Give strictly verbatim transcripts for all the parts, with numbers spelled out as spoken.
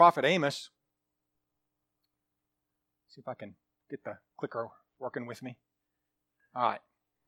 prophet Amos. See if I can get the clicker working with me. All right.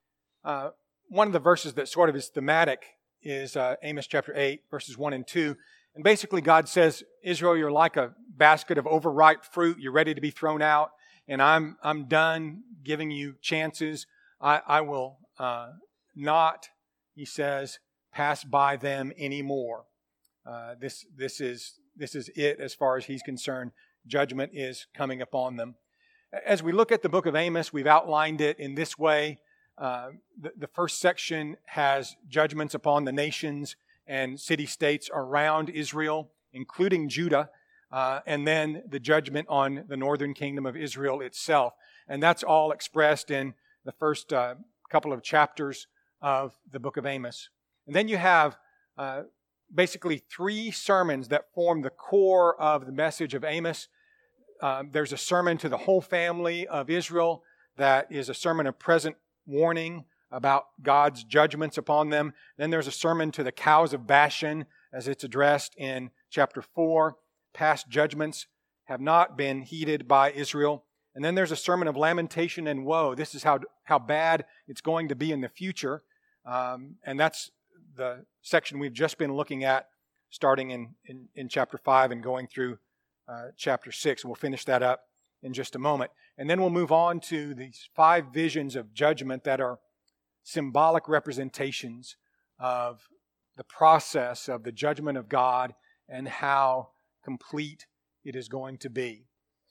Uh, one of the verses that sort of is thematic is uh, Amos chapter eight, verses one and two. And basically God says, Israel, you're like a basket of overripe fruit. You're ready to be thrown out. And I'm I'm done giving you chances. I, I will uh, not, he says, pass by them anymore. Uh, this this is this is it as far as he's concerned. Judgment is coming upon them. As we look at the book of Amos, we've outlined it in this way. Uh, the, the first section has judgments upon the nations and city-states around Israel, including Judah, uh, and then the judgment on the northern kingdom of Israel itself. And that's all expressed in the first uh, couple of chapters of the book of Amos. And then you have uh, basically three sermons that form the core of the message of Amos. Uh, there's a sermon to the whole family of Israel that is a sermon of present warning about God's judgments upon them. Then there's a sermon to the cows of Bashan as it's addressed in chapter four. Past judgments have not been heeded by Israel. And then there's a sermon of lamentation and woe. This is how, how bad it's going to be in the future. Um, and that's the section we've just been looking at, starting in, in, in chapter five and going through uh, chapter six. We'll finish that up in just a moment. And then we'll move on to these five visions of judgment that are symbolic representations of the process of the judgment of God and how complete it is going to be.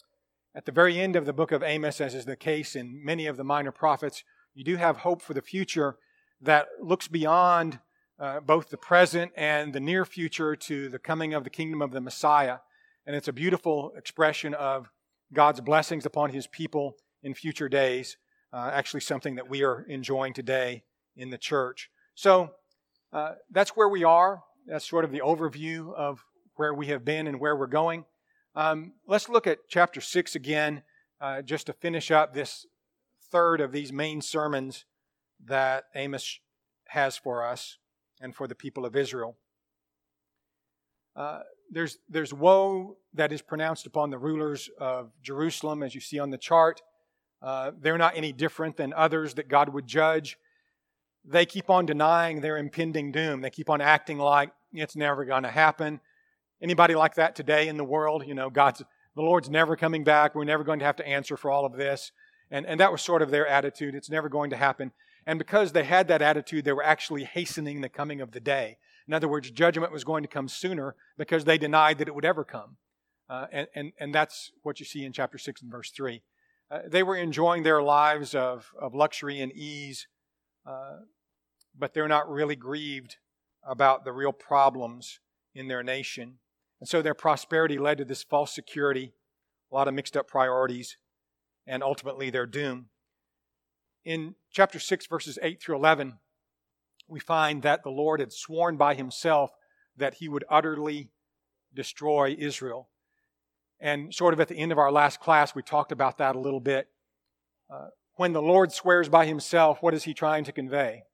At the very end of the book of Amos, as is the case in many of the minor prophets, you do have hope for the future that looks beyond uh, both the present and the near future to the coming of the kingdom of the Messiah. And it's a beautiful expression of God's blessings upon His people in future days, uh, actually something that we are enjoying today in the church. So uh, that's where we are. That's sort of the overview of where we have been and where we're going. Um, let's look at chapter six again, uh, just to finish up this third of these main sermons that Amos has for us and for the people of Israel. Uh, there's, there's woe that is pronounced upon the rulers of Jerusalem, as you see on the chart. Uh, they're not any different than others that God would judge. They keep on denying their impending doom. They keep on acting like it's never going to happen. Anybody like that today in the world? You know, God's, the Lord's never coming back. We're never going to have to answer for all of this. And, and that was sort of their attitude. It's never going to happen. And because they had that attitude, they were actually hastening the coming of the day. In other words, judgment was going to come sooner because they denied that it would ever come. Uh, and, and, and that's what you see in chapter six and verse three. Uh, they were enjoying their lives of, of luxury and ease, uh, but they're not really grieved about the real problems in their nation. And so their prosperity led to this false security, a lot of mixed up priorities, and ultimately their doom. In chapter six, verses eight through eleven, we find that the Lord had sworn by Himself that He would utterly destroy Israel. And sort of at the end of our last class, we talked about that a little bit. Uh, when the Lord swears by Himself, what is He trying to convey?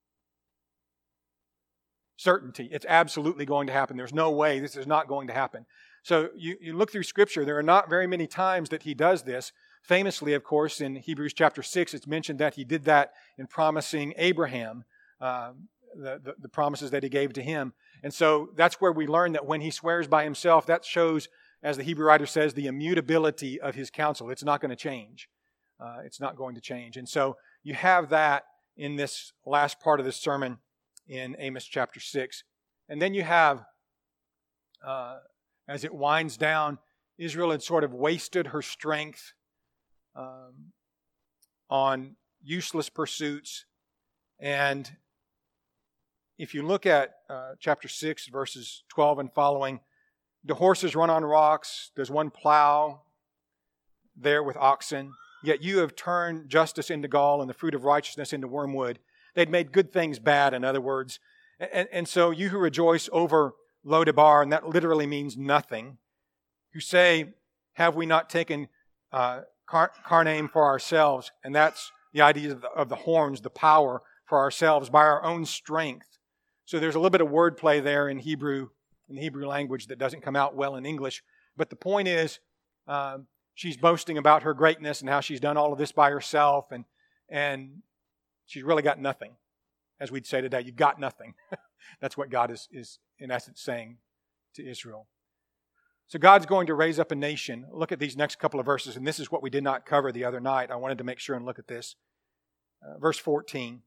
Certainty. It's absolutely going to happen. There's no way this is not going to happen. So you, you look through Scripture, there are not very many times that He does this. Famously, of course, in Hebrews chapter six, it's mentioned that He did that in promising Abraham uh, the, the, the promises that He gave to him. And so that's where we learn that when He swears by Himself, that shows, as the Hebrew writer says, the immutability of His counsel. It's not going to change. Uh, it's not going to change. And so you have that in this last part of this sermon in Amos chapter six. And then you have, uh, as it winds down, Israel had sort of wasted her strength um, on useless pursuits. And if you look at uh, chapter six, verses twelve and following, the horses run on rocks. There's one plow there with oxen. Yet you have turned justice into gall and the fruit of righteousness into wormwood. They'd made good things bad, in other words. And, and so you who rejoice over Lo-debar, and that literally means nothing, who say, have we not taken uh, Car- Carnaim for ourselves? And that's the idea of the, of the horns, the power for ourselves by our own strength. So there's a little bit of wordplay there in Hebrew, in the Hebrew language that doesn't come out well in English. But the point is, um, she's boasting about her greatness and how she's done all of this by herself, and and she's really got nothing. As we'd say today, you've got nothing. That's what God is, is in essence saying to Israel. So God's going to raise up a nation. Look at these next couple of verses, and this is what we did not cover the other night. I wanted to make sure and look at this. Uh, verse fourteen.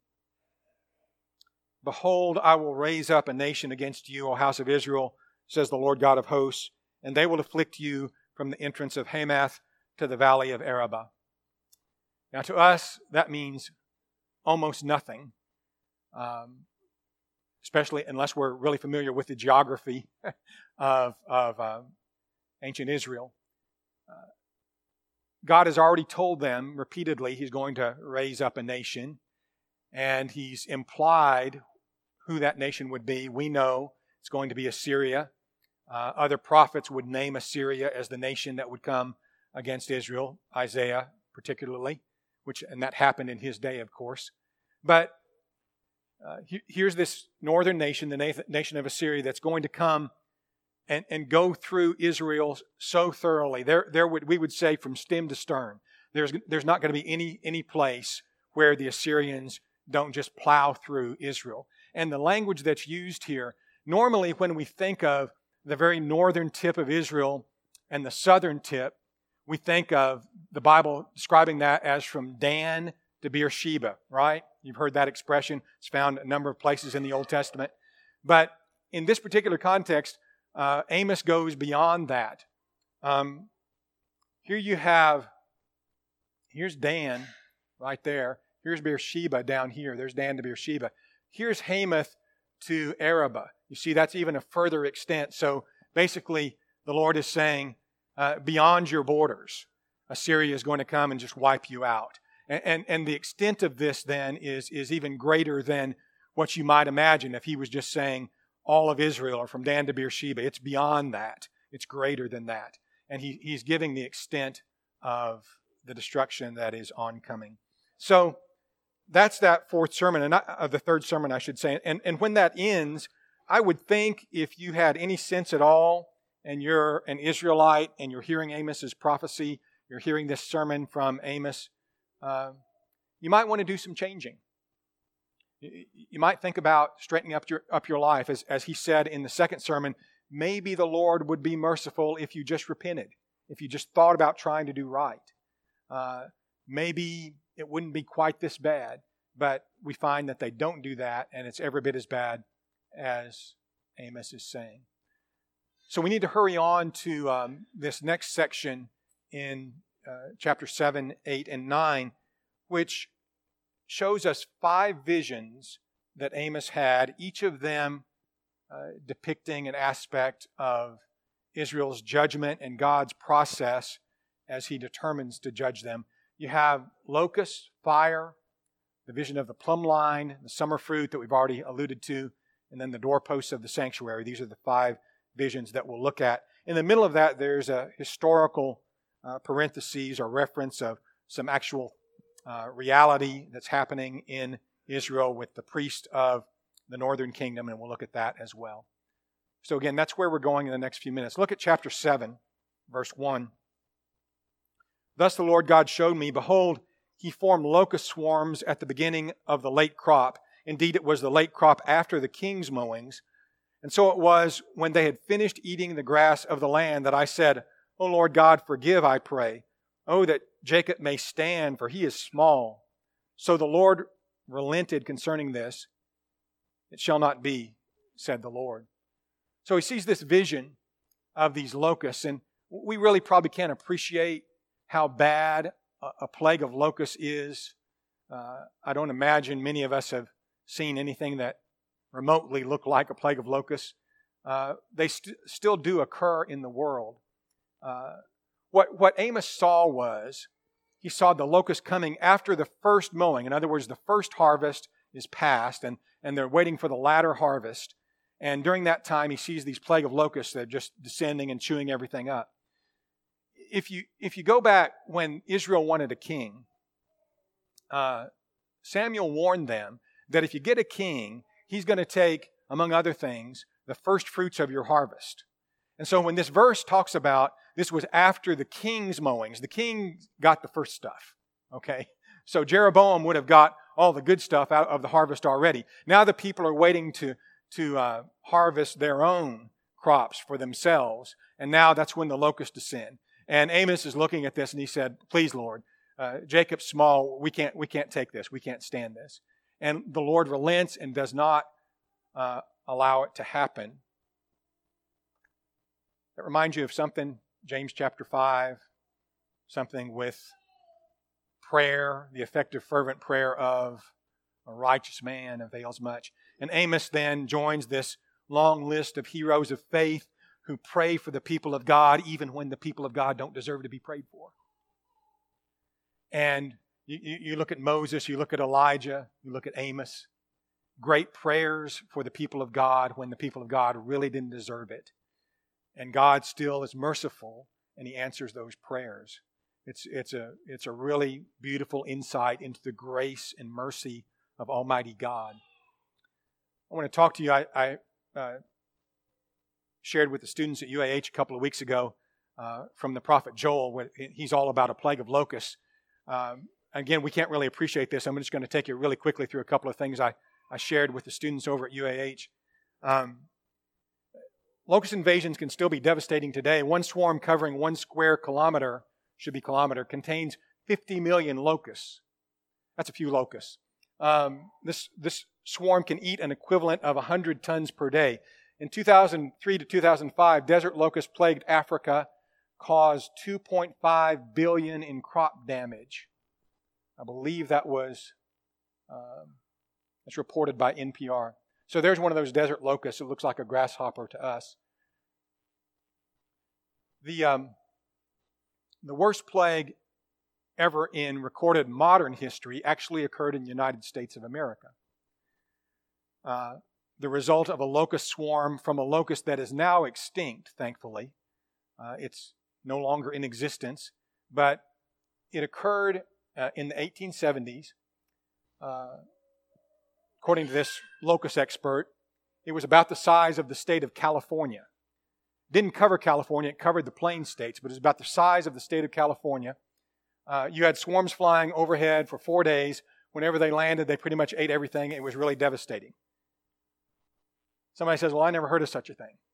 Behold, I will raise up a nation against you, O house of Israel, says the Lord God of hosts, and they will afflict you from the entrance of Hamath to the valley of Arabah. Now to us, that means almost nothing, um, especially unless we're really familiar with the geography of, of uh, ancient Israel. Uh, God has already told them repeatedly He's going to raise up a nation, and He's implied who that nation would be. We know it's going to be Assyria. Uh, other prophets would name Assyria as the nation that would come against Israel, Isaiah particularly, which and that happened in his day, of course. But uh, he, here's this northern nation, the na- nation of Assyria, that's going to come and, and go through Israel so thoroughly. There, there would we would say from stem to stern. There's there's not going to be any any place where the Assyrians don't just plow through Israel. And the language that's used here, normally when we think of the very northern tip of Israel and the southern tip, we think of the Bible describing that as from Dan to Beersheba, right? You've heard that expression. It's found a number of places in the Old Testament. But in this particular context, uh, Amos goes beyond that. Um, here you have, here's Dan right there. Here's Beersheba down here. There's Dan to Beersheba. Here's Hamath to Arabah. You see, that's even a further extent. So basically, the Lord is saying, uh, beyond your borders, Assyria is going to come and just wipe you out. And, and, and the extent of this then is, is even greater than what you might imagine if He was just saying all of Israel or from Dan to Beersheba. It's beyond that. It's greater than that. And he, He's giving the extent of the destruction that is oncoming. So that's that fourth sermon, and not, uh, the third sermon, I should say. And, and when that ends, I would think if you had any sense at all, and you're an Israelite, and you're hearing Amos's prophecy, you're hearing this sermon from Amos, uh, you might want to do some changing. You, you might think about straightening up your up your life, as as he said in the second sermon. Maybe the Lord would be merciful if you just repented, if you just thought about trying to do right. Uh, maybe it wouldn't be quite this bad, but we find that they don't do that, and it's every bit as bad as Amos is saying. So we need to hurry on to um, this next section in uh, chapter seven, eight, and nine, which shows us five visions that Amos had, each of them uh, depicting an aspect of Israel's judgment and God's process as He determines to judge them. You have locusts, fire, the vision of the plumb line, the summer fruit that we've already alluded to, and then the doorposts of the sanctuary. These are the five visions that we'll look at. In the middle of that, there's a historical uh, parentheses or reference of some actual uh, reality that's happening in Israel with the priest of the northern kingdom, and we'll look at that as well. So again, that's where we're going in the next few minutes. Look at chapter seven, verse one. Thus the Lord God showed me, behold, He formed locust swarms at the beginning of the late crop. Indeed, it was the late crop after the king's mowings. And so it was when they had finished eating the grass of the land that I said, O Lord God, forgive, I pray. Oh, that Jacob may stand, for he is small. So the Lord relented concerning this. It shall not be, said the Lord. So he sees this vision of these locusts, and we really probably can't appreciate how bad a plague of locusts is. Uh, I don't imagine many of us have seen anything that remotely looked like a plague of locusts. Uh, they st- still do occur in the world. Uh, what, what Amos saw was, he saw the locusts coming after the first mowing. In other words, the first harvest is past, and, and they're waiting for the latter harvest. And during that time, he sees these plague of locusts that are just descending and chewing everything up. If you if you go back when Israel wanted a king, uh, Samuel warned them that if you get a king, he's going to take, among other things, the first fruits of your harvest. And so when this verse talks about this was after the king's mowings, the king got the first stuff, okay? So Jeroboam would have got all the good stuff out of the harvest already. Now the people are waiting to, to uh, harvest their own crops for themselves. And now that's when the locusts descend. And Amos is looking at this and he said, please, Lord, uh, Jacob's small, we can't, we can't take this. We can't stand this. And the Lord relents and does not uh, allow it to happen. That reminds you of something, James chapter five, something with prayer, the effective fervent prayer of a righteous man avails much. And Amos then joins this long list of heroes of faith who pray for the people of God even when the people of God don't deserve to be prayed for. And you, you, you look at Moses, you look at Elijah, you look at Amos. Great prayers for the people of God when the people of God really didn't deserve it. And God still is merciful and He answers those prayers. It's, it's, a, it's a really beautiful insight into the grace and mercy of Almighty God. I want to talk to you. I, I uh, shared with the students at U A H a couple of weeks ago uh, from the prophet Joel. He's all about a plague of locusts. Um, again, we can't really appreciate this. I'm just going to take you really quickly through a couple of things I, I shared with the students over at U A H. Um, locust invasions can still be devastating today. One swarm covering one square kilometer, should be kilometer, contains fifty million locusts. That's a few locusts. Um, this, this swarm can eat an equivalent of one hundred tons per day. In two thousand three to two thousand five, desert locust plagued Africa caused two point five billion dollars in crop damage. I believe that was um, that's reported by N P R. So there's one of those desert locusts. It looks like a grasshopper to us. The um, the worst plague ever in recorded modern history actually occurred in the United States of America. Uh, the result of a locust swarm from a locust that is now extinct, thankfully. Uh, it's no longer in existence, but it occurred uh, in the eighteen seventies. Uh, according to this locust expert, it was about the size of the state of California. Didn't cover California, it covered the plain states, but it was about the size of the state of California. Uh, you had swarms flying overhead for four days. Whenever they landed, they pretty much ate everything. It was really devastating. Somebody says, well, I never heard of such a thing.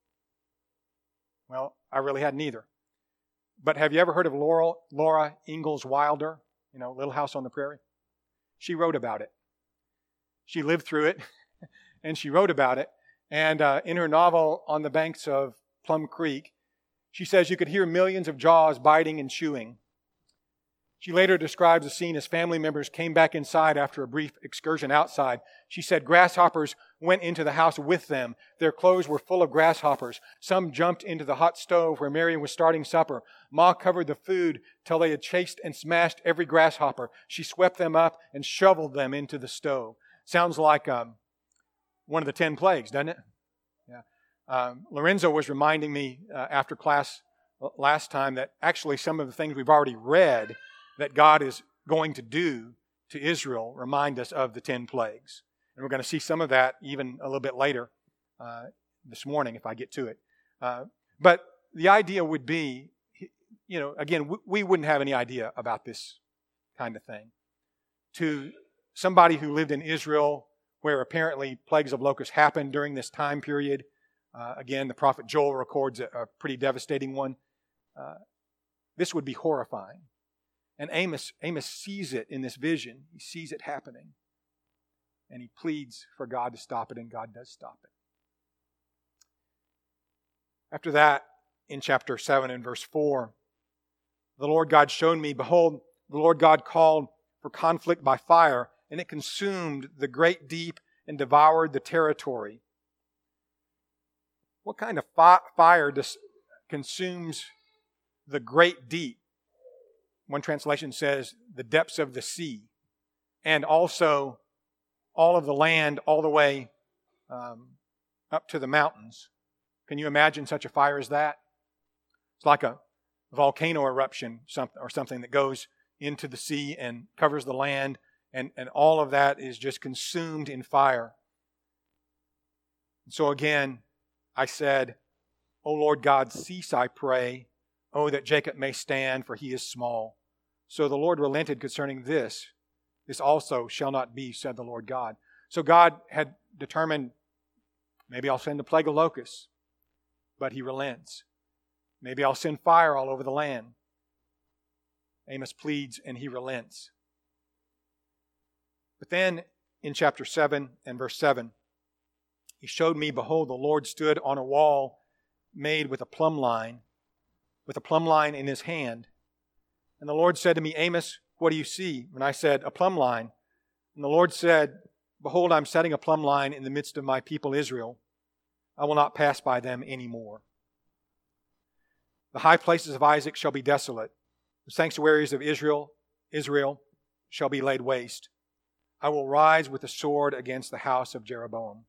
Well, I really hadn't either. But have you ever heard of Laura, Laura Ingalls Wilder? You know, Little House on the Prairie? She wrote about it. She lived through it, and she wrote about it. And uh, in her novel, On the Banks of Plum Creek, she says you could hear millions of jaws biting and chewing. She later describes the scene as family members came back inside after a brief excursion outside. She said grasshoppers went into the house with them. Their clothes were full of grasshoppers. Some jumped into the hot stove where Mary was starting supper. Ma covered the food till they had chased and smashed every grasshopper. She swept them up and shoveled them into the stove. Sounds like um, one of the ten plagues, doesn't it? Yeah. Um, Lorenzo was reminding me uh, after class last time that actually some of the things we've already read that God is going to do to Israel remind us of the ten plagues. And we're going to see some of that even a little bit later uh, this morning if I get to it. Uh, but the idea would be, you know, again, we, we wouldn't have any idea about this kind of thing. To somebody who lived in Israel where apparently plagues of locusts happened during this time period, uh, again, the prophet Joel records a, a pretty devastating one. Uh, this would be horrifying. And Amos, Amos sees it in this vision. He sees it happening. And he pleads for God to stop it, and God does stop it. After that, in chapter seven and verse four, the Lord God showed me, behold, the Lord God called for conflict by fire, and it consumed the great deep and devoured the territory. What kind of fi- fire dis- consumes the great deep? One translation says the depths of the sea, and also all of the land all the way um, up to the mountains. Can you imagine such a fire as that? It's like a volcano eruption or something that goes into the sea and covers the land, and, and all of that is just consumed in fire. So again, I said, O Lord God, cease, I pray. Oh, that Jacob may stand, for he is small. So the Lord relented concerning this. This also shall not be, said the Lord God. So God had determined, maybe I'll send a plague of locusts, but he relents. Maybe I'll send fire all over the land. Amos pleads and he relents. But then in chapter seven and verse seven, he showed me, behold, the Lord stood on a wall made with a plumb line, with a plumb line in his hand. And the Lord said to me, Amos, what do you see? And I said, a plumb line. And the Lord said, behold, I'm setting a plumb line in the midst of my people Israel. I will not pass by them anymore. The high places of Isaac shall be desolate. The sanctuaries of Israel, Israel shall be laid waste. I will rise with the sword against the house of Jeroboam.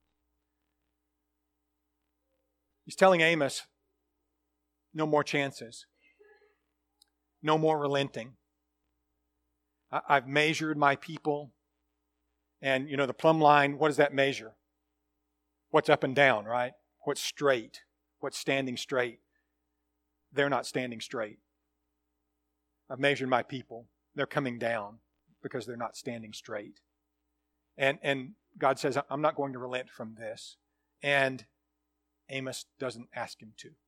He's telling Amos, no more chances. No more relenting. I've measured my people. And, you know, the plumb line, what does that measure? What's up and down, right? What's straight? What's standing straight? They're not standing straight. I've measured my people. They're coming down because they're not standing straight. And, and God says, I'm not going to relent from this. And Amos doesn't ask him to.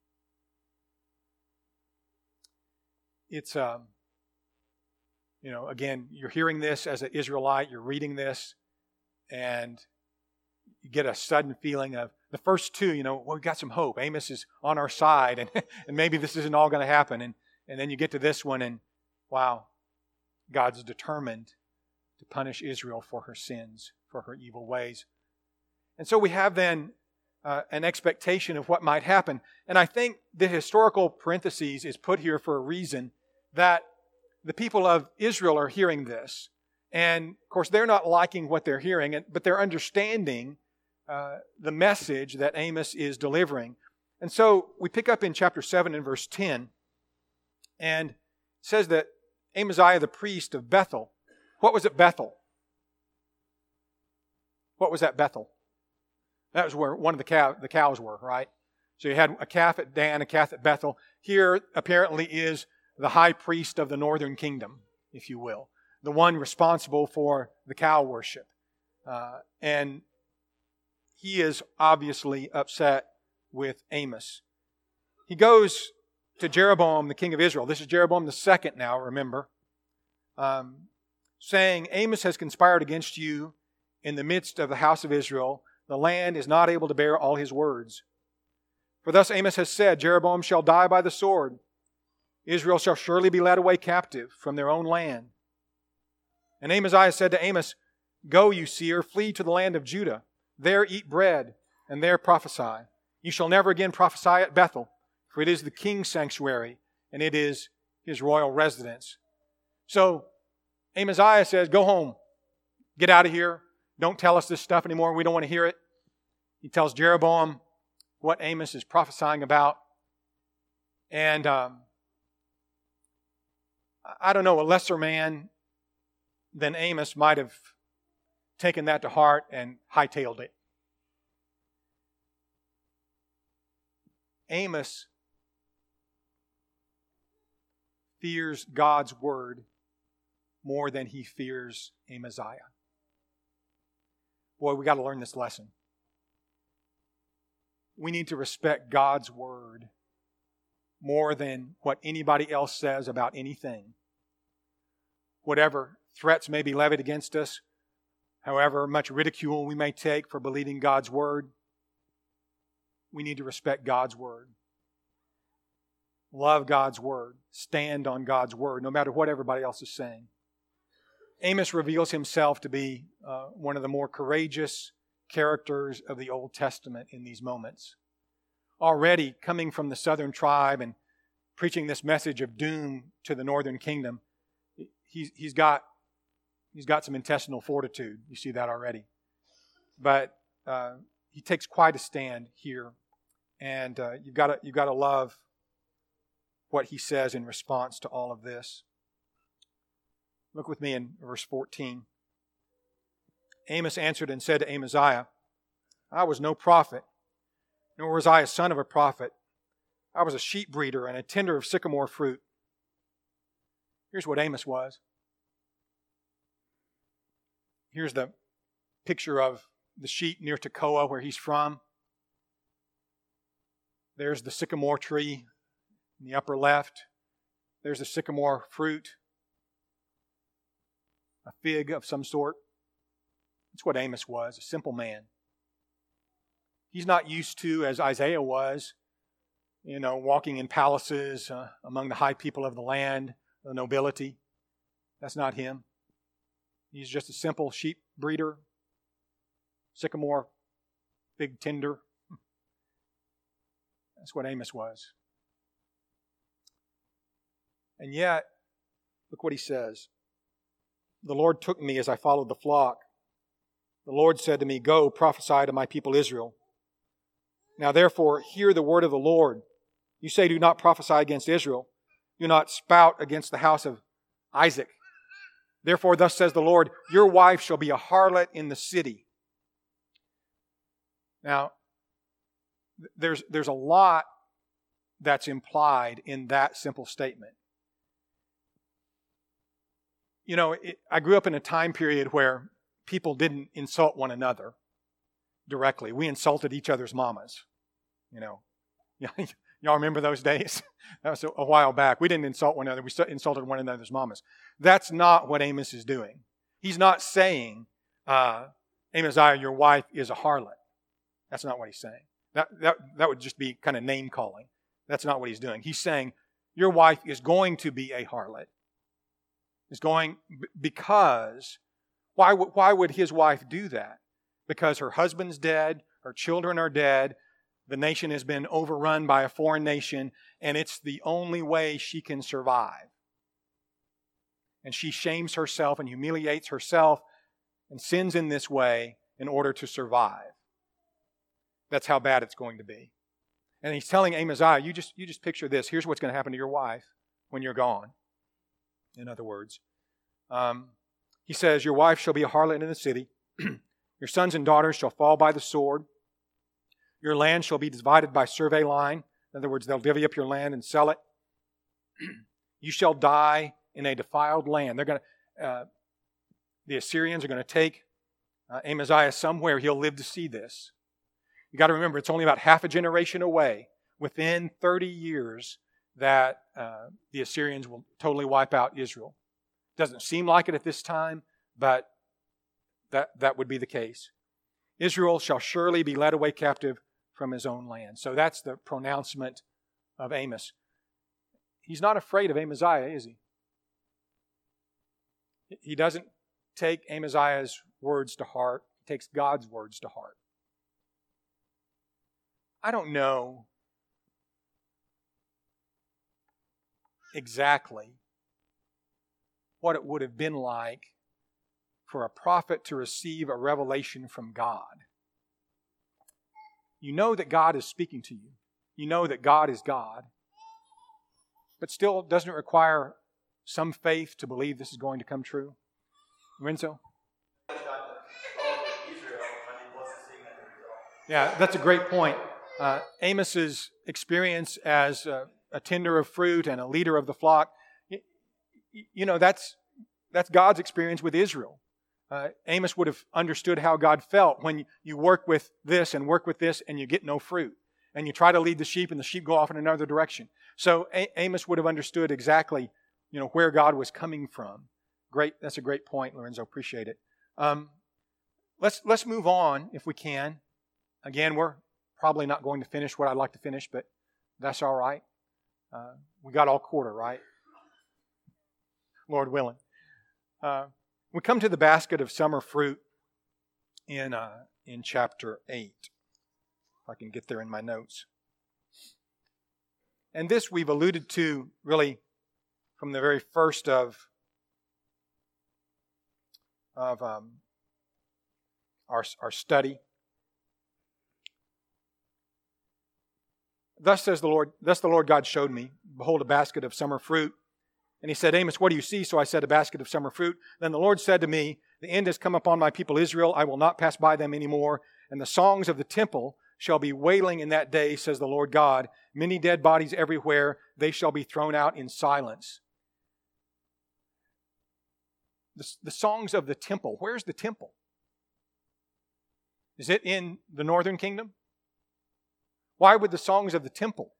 It's, um, you know, again, you're hearing this as an Israelite, you're reading this, and you get a sudden feeling of, the first two, you know, well, we've got some hope. Amos is on our side, and, and maybe this isn't all going to happen. And, and then you get to this one, and wow, God's determined to punish Israel for her sins, for her evil ways. And so we have then uh, an expectation of what might happen. And I think the historical parentheses is put here for a reason, that the people of Israel are hearing this. And, of course, they're not liking what they're hearing, but they're understanding uh, the message that Amos is delivering. And so we pick up in chapter seven and verse ten, and it says that Amaziah the priest of Bethel, what was at Bethel? What was at Bethel? That was where one of the, cow, the cows were, right? So you had a calf at Dan, a calf at Bethel. Here apparently is the high priest of the northern kingdom, if you will, the one responsible for the cow worship. Uh, and he is obviously upset with Amos. He goes to Jeroboam, the king of Israel. This is Jeroboam the second now, remember, um, saying, Amos has conspired against you in the midst of the house of Israel. The land is not able to bear all his words. For thus Amos has said, Jeroboam shall die by the sword. Israel shall surely be led away captive from their own land. And Amaziah said to Amos, go, you seer, flee to the land of Judah. There eat bread, and there prophesy. You shall never again prophesy at Bethel, for it is the king's sanctuary, and it is his royal residence. So Amaziah says, go home. Get out of here. Don't tell us this stuff anymore. We don't want to hear it. He tells Jeroboam what Amos is prophesying about. And um, I don't know, a lesser man than Amos might have taken that to heart and hightailed it. Amos fears God's word more than he fears Amaziah. Boy, we got to learn this lesson. We need to respect God's word more than what anybody else says about anything. Whatever threats may be levied against us, however much ridicule we may take for believing God's word, we need to respect God's word. Love God's word. Stand on God's word, no matter what everybody else is saying. Amos reveals himself to be uh, one of the more courageous characters of the Old Testament in these moments. Already coming from the southern tribe and preaching this message of doom to the northern kingdom, he's, he's got he's got some intestinal fortitude. You see that already. But uh, he takes quite a stand here, and uh, you've got to you've got to love what he says in response to all of this. Look with me in verse fourteen. Amos answered and said to Amaziah, I was no prophet, nor was I a son of a prophet. I was a sheep breeder and a tender of sycamore fruit. Here's what Amos was. Here's the picture of the sheep near Tekoa, where he's from. There's the sycamore tree in the upper left. There's the sycamore fruit, a fig of some sort. That's what Amos was, a simple man. He's not used to, as Isaiah was, you know, walking in palaces uh, among the high people of the land, the nobility. That's not him. He's just a simple sheep breeder, sycamore, fig tender. That's what Amos was. And yet, look what he says. The Lord took me as I followed the flock. The Lord said to me, "Go, prophesy to my people Israel. Now therefore, hear the word of the Lord. You say, do not prophesy against Israel. Do not spout against the house of Isaac. Therefore, thus says the Lord, your wife shall be a harlot in the city." Now, there's, there's a lot that's implied in that simple statement. You know, it, I grew up in a time period where people didn't insult one another directly. We insulted each other's mamas. You know, y'all remember those days? That was a while back. We didn't insult one another. We insulted one another's mamas. That's not what Amos is doing. He's not saying, uh, Amaziah, your wife is a harlot. That's not what he's saying. That, that, that would just be kind of name calling. That's not what he's doing. He's saying, your wife is going to be a harlot. Is going because, why, why would his wife do that? Because her husband's dead, her children are dead, the nation has been overrun by a foreign nation, and it's the only way she can survive. And she shames herself and humiliates herself and sins in this way in order to survive. That's how bad it's going to be. And he's telling Amaziah, you just, you just picture this. Here's what's going to happen to your wife when you're gone. In other words, um, he says, your wife shall be a harlot in the city. Your sons and daughters shall fall by the sword. Your land shall be divided by survey line. In other words, they'll divvy up your land and sell it. You shall die in a defiled land. They're going to, uh, the Assyrians are going to take uh, Amaziah somewhere. He'll live to see this. You got to remember, it's only about half a generation away, within thirty years, that uh, the Assyrians will totally wipe out Israel. Doesn't seem like it at this time, but that, that would be the case. Israel shall surely be led away captive from his own land. So that's the pronouncement of Amos. He's not afraid of Amaziah, is he? He doesn't take Amaziah's words to heart. He takes God's words to heart. I don't know exactly what it would have been like for a prophet to receive a revelation from God. You know that God is speaking to you. You know that God is God. But still, doesn't it require some faith to believe this is going to come true? Renzo? Yeah, that's a great point. Uh, Amos's experience as a, a tender of fruit and a leader of the flock, you, you know, that's that's God's experience with Israel. Uh, Amos would have understood how God felt when you work with this and work with this and you get no fruit. And you try to lead the sheep and the sheep go off in another direction. So a- Amos would have understood exactly, you know, where God was coming from. Great, that's a great point, Lorenzo. Appreciate it. Um, let's let's move on if we can. Again, we're probably not going to finish what I'd like to finish, but that's all right. Uh, we got all quarter, right? Lord willing. Uh, we come to the basket of summer fruit in uh, in chapter eight. If I can get there in my notes. And this we've alluded to really from the very first of, of um, our, our study. Thus says the Lord, thus the Lord God showed me, behold, a basket of summer fruit. And he said, Amos, what do you see? So I said, a basket of summer fruit. Then the Lord said to me, the end has come upon my people Israel. I will not pass by them anymore. And the songs of the temple shall be wailing in that day, says the Lord God. Many dead bodies everywhere. They shall be thrown out in silence. The, the songs of the temple. Where's the temple? Is it in the northern kingdom? Why would the songs of the temple?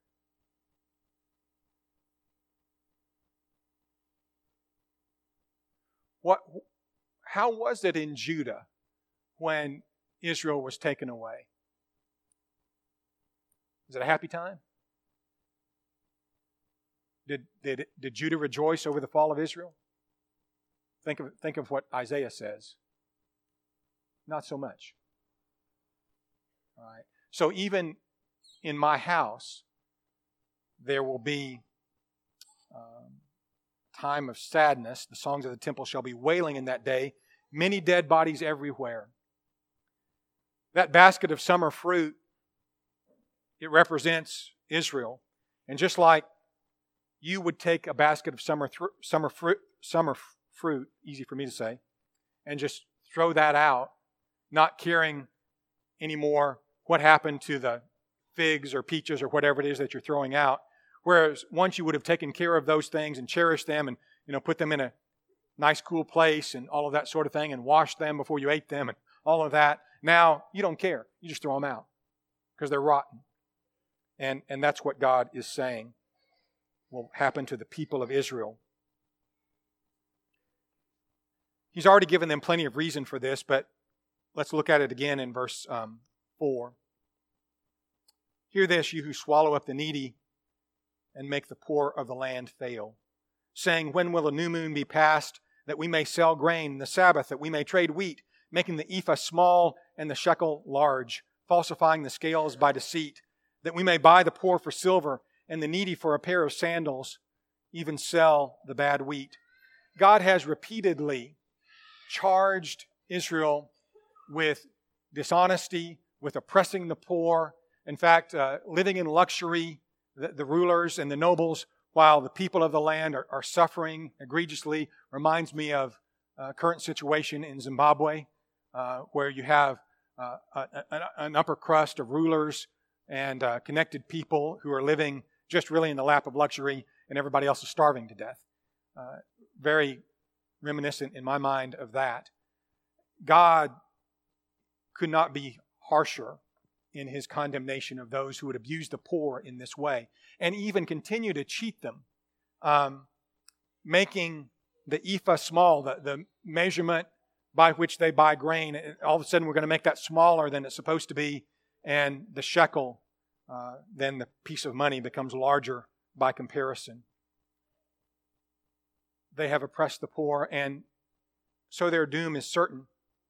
What, how was it in Judah when Israel was taken away? Was it a happy time? Did, did, did Judah rejoice over the fall of Israel? Think of, think of what Isaiah says. Not so much. All right. So even in my house, there will be um, time of sadness. The songs of the temple shall be wailing in that day. Many dead bodies everywhere. That basket of summer fruit, it represents Israel. And just like you would take a basket of summer th- summer fruit, summer f- fruit, easy for me to say, and just throw that out, not caring anymore what happened to the figs or peaches or whatever it is that you're throwing out. Whereas once you would have taken care of those things and cherished them and, you know, put them in a nice cool place and all of that sort of thing and washed them before you ate them and all of that. Now you don't care. You just throw them out because they're rotten. And, and that's what God is saying will happen to the people of Israel. He's already given them plenty of reason for this, but let's look at it again in verse um, four. Hear this, you who swallow up the needy and make the poor of the land fail, saying, when will the new moon be passed, that we may sell grain, the Sabbath, that we may trade wheat, making the ephah small and the shekel large, falsifying the scales by deceit, that we may buy the poor for silver and the needy for a pair of sandals, even sell the bad wheat. God has repeatedly charged Israel with dishonesty, with oppressing the poor. In fact, uh, living in luxury, the, the rulers and the nobles, while the people of the land are, are suffering egregiously, reminds me of a current situation in Zimbabwe, uh, where you have uh, a, a, an upper crust of rulers and uh, connected people who are living just really in the lap of luxury, and everybody else is starving to death. Uh, very reminiscent in my mind of that. God could not be harsher in His condemnation of those who would abuse the poor in this way, and even continue to cheat them, um, making the ephah small, the, the measurement by which they buy grain. All of a sudden we're going to make that smaller than it's supposed to be, and the shekel, uh, then the piece of money becomes larger by comparison. They have oppressed the poor, and so their doom is certain.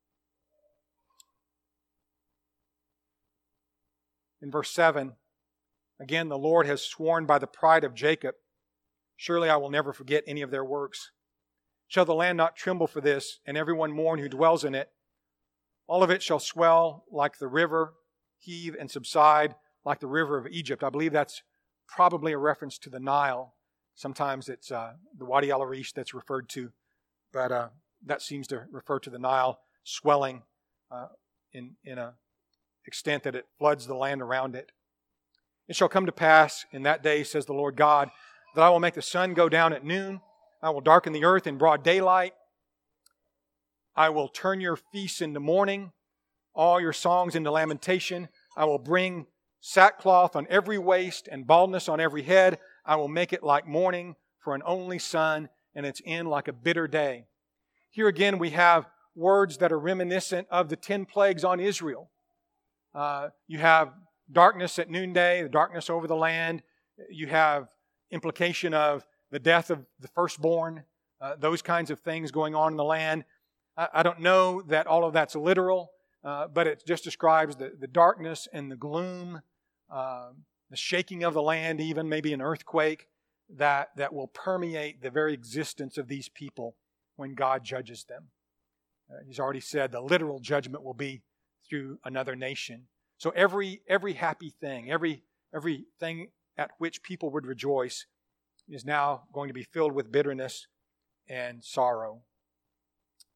In verse seven, again, the Lord has sworn by the pride of Jacob, surely I will never forget any of their works. Shall the land not tremble for this, and everyone mourn who dwells in it? All of it shall swell like the river, heave and subside like the river of Egypt. I believe that's probably a reference to the Nile. Sometimes it's uh, the Wadi al-Arish that's referred to, but uh, that seems to refer to the Nile swelling uh, in, in a extent that it floods the land around it. It shall come to pass in that day, says the Lord God, that I will make the sun go down at noon. I will darken the earth in broad daylight. I will turn your feasts into mourning, all your songs into lamentation. I will bring sackcloth on every waist and baldness on every head. I will make it like mourning for an only son, and its end like a bitter day. Here again we have words that are reminiscent of the ten plagues on Israel. Uh, you have darkness at noonday, the darkness over the land. You have implication of the death of the firstborn, uh, those kinds of things going on in the land. I, I don't know that all of that's literal, uh, but it just describes the, the darkness and the gloom, uh, the shaking of the land, even maybe an earthquake that, that will permeate the very existence of these people when God judges them. Uh, he's already said the literal judgment will be through another nation. So every every happy thing, every everything at which people would rejoice is now going to be filled with bitterness and sorrow.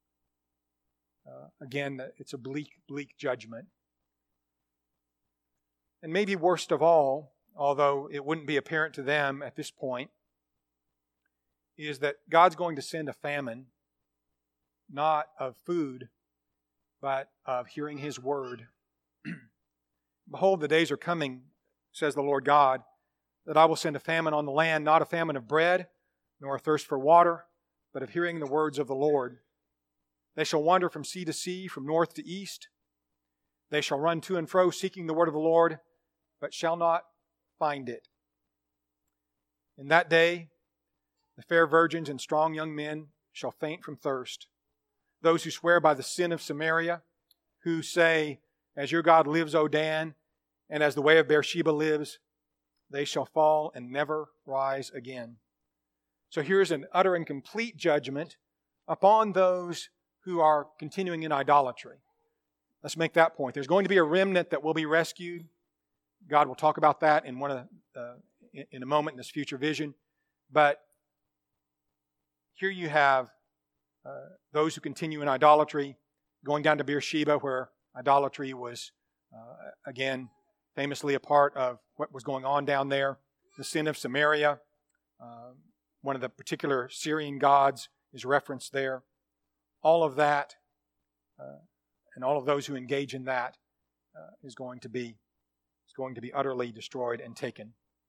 Uh, again, it's a bleak, bleak judgment. And maybe worst of all, although it wouldn't be apparent to them at this point, is that God's going to send a famine, not of food, but of hearing His word. Behold, the days are coming, says the Lord God, that I will send a famine on the land, not a famine of bread, nor a thirst for water, but of hearing the words of the Lord. They shall wander from sea to sea, from north to east. They shall run to and fro, seeking the word of the Lord, but shall not find it. In that day, the fair virgins and strong young men shall faint from thirst. Those who swear by the sin of Samaria, who say, as your God lives, O Dan, and as the way of Beersheba lives, they shall fall and never rise again. So here's an utter and complete judgment upon those who are continuing in idolatry. Let's make that point. There's going to be a remnant that will be rescued. God will talk about that in one of the, uh, in, in a moment in this future vision. But here you have uh, those who continue in idolatry, going down to Beersheba, where idolatry was, uh, again, famously a part of what was going on down there. The sin of Samaria, uh, one of the particular Syrian gods, is referenced there. All of that, uh, and all of those who engage in that, uh, is going to be is going to be utterly destroyed and taken.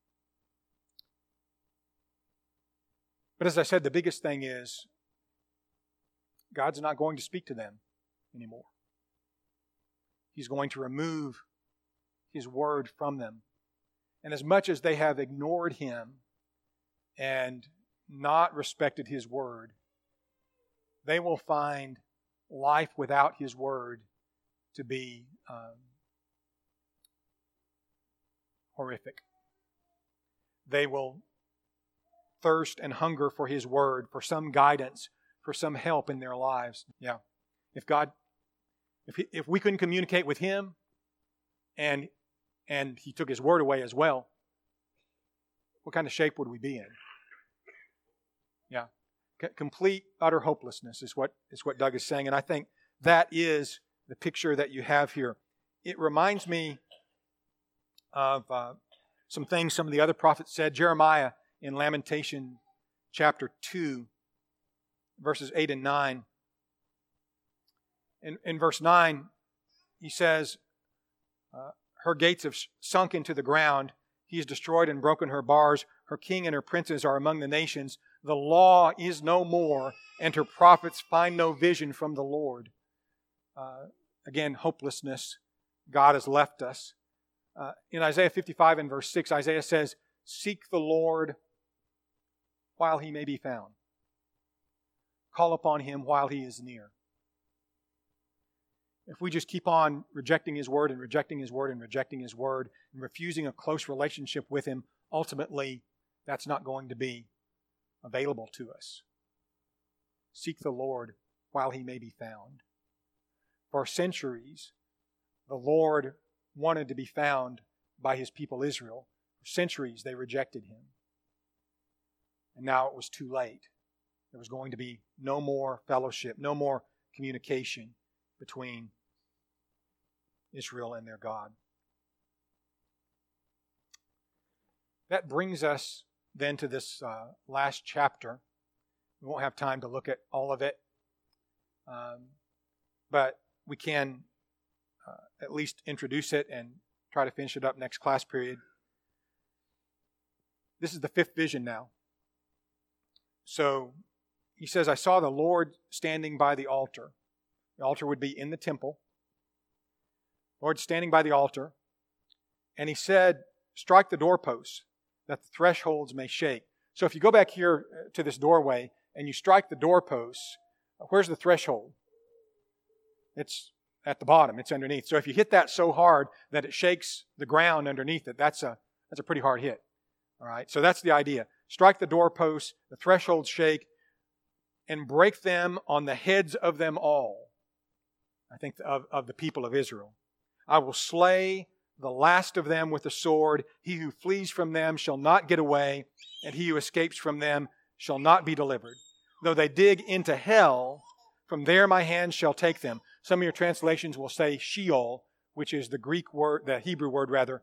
But as I said, the biggest thing is God's not going to speak to them anymore. He's going to remove His word from them. And as much as they have ignored Him and not respected His word, they will find life without His word to be um, horrific. They will thirst and hunger for His word, for some guidance, for some help in their lives. Yeah. If God, if he, if we couldn't communicate with Him, and and He took His word away as well, what kind of shape would we be in? Yeah. C- complete, utter hopelessness is what is what Doug is saying, and I think that is the picture that you have here. It reminds me of uh, some things some of the other prophets said. Jeremiah in Lamentation chapter two, verses eight and nine. In, in verse nine, he says, uh, her gates have sunk into the ground. He has destroyed and broken her bars. Her king and her princes are among the nations. The law is no more, and her prophets find no vision from the Lord. Uh, again, hopelessness. God has left us. Uh, in Isaiah fifty-five and verse six, Isaiah says, seek the Lord while He may be found. Call upon Him while He is near. If we just keep on rejecting His word and rejecting His word and rejecting His word and refusing a close relationship with Him, ultimately, that's not going to be available to us. Seek the Lord while He may be found. For centuries, the Lord wanted to be found by His people Israel. For centuries, they rejected Him. And now it was too late. There was going to be no more fellowship, no more communication between Israel and their God. That brings us then to this uh, last chapter. We won't have time to look at all of it, um, but we can uh, at least introduce it and try to finish it up next class period. This is the fifth vision now. So he says, I saw the Lord standing by the altar. The altar would be in the temple. Lord standing by the altar. And He said, strike the doorposts, that the thresholds may shake. So if you go back here to this doorway and you strike the doorposts, where's the threshold? It's at the bottom. It's underneath. So if you hit that so hard that it shakes the ground underneath it, that's a that's a pretty hard hit. All right. So that's the idea. Strike the doorposts, the thresholds shake, and break them on the heads of them all. I think of, of the people of Israel. I will slay the last of them with the sword. He who flees from them shall not get away, and he who escapes from them shall not be delivered. Though they dig into hell, from there my hand shall take them. Some of your translations will say Sheol, which is the Greek word, the Hebrew word rather,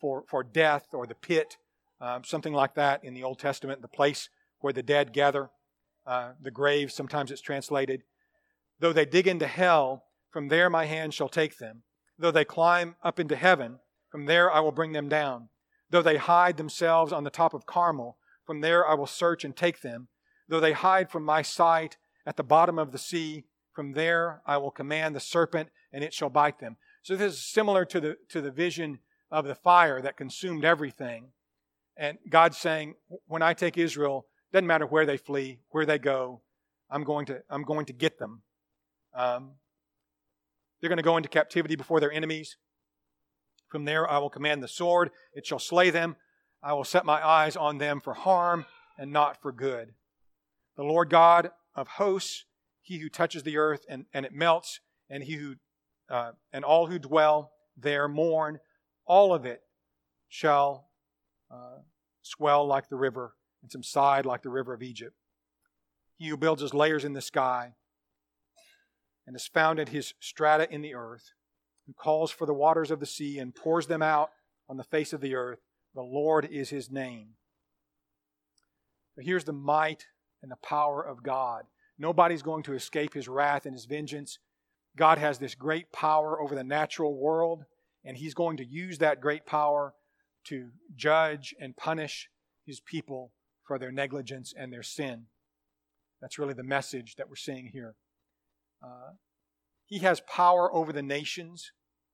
for, for death or the pit, um, something like that in the Old Testament, the place where the dead gather, uh, the grave, sometimes it's translated. Though they dig into hell, from there my hand shall take them. Though they climb up into heaven, from there I will bring them down. Though they hide themselves on the top of Carmel, from there I will search and take them. Though they hide from my sight at the bottom of the sea, from there I will command the serpent, and it shall bite them. So this is similar to the, to the vision of the fire that consumed everything. And God's saying, when I take Israel, doesn't matter where they flee, where they go, I'm going to, I'm going to get them. Um, they're going to go into captivity before their enemies. From there I will command the sword, it shall slay them. I will set my eyes on them for harm and not for good. The Lord God of hosts, He who touches the earth and, and it melts, and He who uh, and all who dwell there mourn, all of it shall uh, swell like the river and subside like the river of Egypt. He who builds his layers in the sky and has founded his strata in the earth, who calls for the waters of the sea and pours them out on the face of the earth, the Lord is His name. But here's the might and the power of God. Nobody's going to escape His wrath and His vengeance. God has this great power over the natural world, and He's going to use that great power to judge and punish His people for their negligence and their sin. That's really the message that we're seeing here. Uh, he has power over the nations.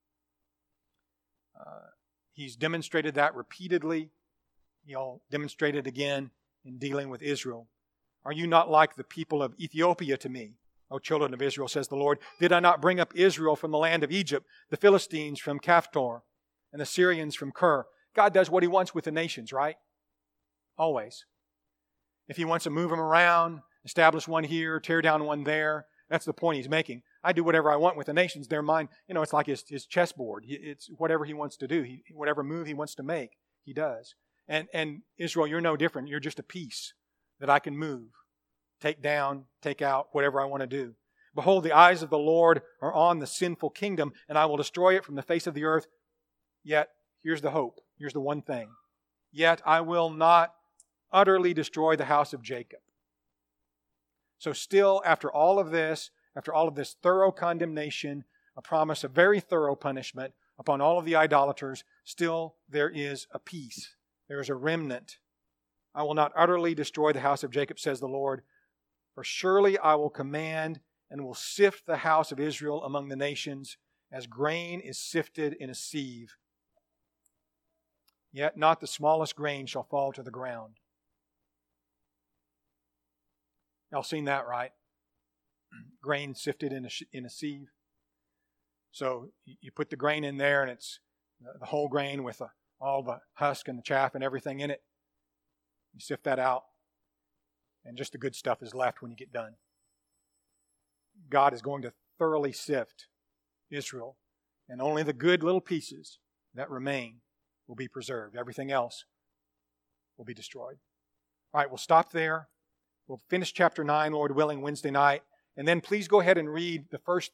Uh, he's demonstrated that repeatedly. He'll demonstrate it again in dealing with Israel. Are you not like the people of Ethiopia to me, O children of Israel, says the Lord? Did I not bring up Israel from the land of Egypt, the Philistines from Caphtor, and the Syrians from Kir? God does what He wants with the nations, right? Always. If He wants to move them around, establish one here, tear down one there, that's the point He's making. I do whatever I want with the nations. They're mine. You know, it's like his, his chessboard. It's whatever He wants to do. He, whatever move He wants to make, He does. And, and Israel, you're no different. You're just a piece that I can move, take down, take out, whatever I want to do. Behold, the eyes of the Lord are on the sinful kingdom, and I will destroy it from the face of the earth. Yet, here's the hope. Here's the one thing. Yet I will not utterly destroy the house of Jacob. So still, after all of this, after all of this thorough condemnation, a promise of very thorough punishment upon all of the idolaters, still there is a peace. There is a remnant. I will not utterly destroy the house of Jacob, says the Lord, for surely I will command and will sift the house of Israel among the nations as grain is sifted in a sieve. Yet not the smallest grain shall fall to the ground. Y'all seen that, right? Grain sifted in a, in a sieve. So you put the grain in there, and it's the whole grain with the, all the husk and the chaff and everything in it. You sift that out, and just the good stuff is left when you get done. God is going to thoroughly sift Israel, and only the good little pieces that remain will be preserved. Everything else will be destroyed. All right, we'll stop there. We'll finish chapter nine, Lord willing, Wednesday night. And then please go ahead and read the first